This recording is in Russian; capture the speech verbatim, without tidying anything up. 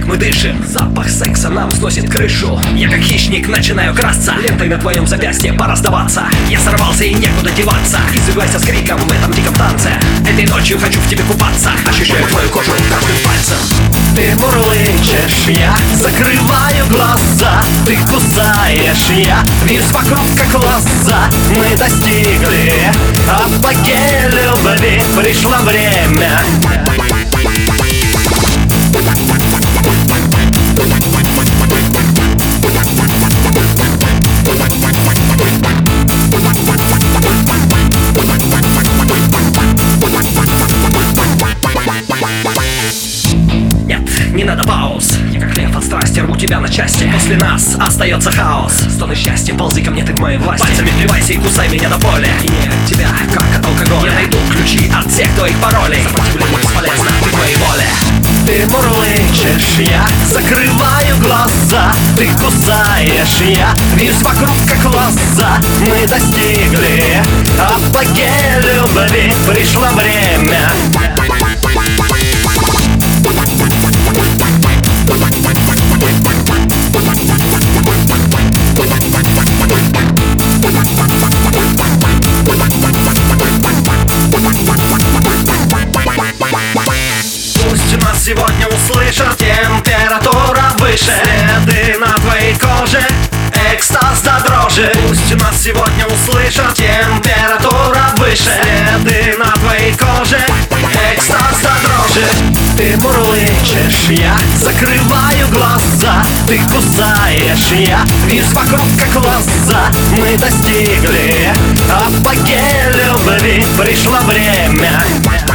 мы дышим. Запах секса нам сносит крышу. Я как хищник начинаю красться. Лентой на твоем запястье пора сдаваться. Я сорвался и некуда деваться. Извивайся с криком в этом диком танце. Этой ночью хочу в тебе купаться. Ощущаю твою кожу каждым пальцем. Ты мурлычешь, я закрываю глаза. Ты кусаешь, я вижу вокруг как лоза. Мы достигли апогея любви. Пришло время. Не надо пауз. Я как лев от страсти рву тебя на части. После нас остается хаос. Стоны счастья, ползи ко мне, ты в моей власти. Пальцами впивайся и кусай меня до боли. И не от тебя, как от алкоголя. Я найду ключи от всех твоих паролей. Сопротивление бесполезно, ты в моей воле. Ты мурлычешь, я закрываю глаза. Ты кусаешь, я вижу вокруг как лоза. Мы достигли апогея любви. Пришло время. Пусть нас сегодня услышат, температура выше. Следы на твоей коже, экстаз до дрожи. Пусть нас сегодня услышат, температура выше. Следы на твоей коже, экстаз до дрожи. Ты мурлычешь, я закрываю глаза. Ты кусаешь, я вижу вокруг как лоза. Мы достигли апогея любви. Пришло время.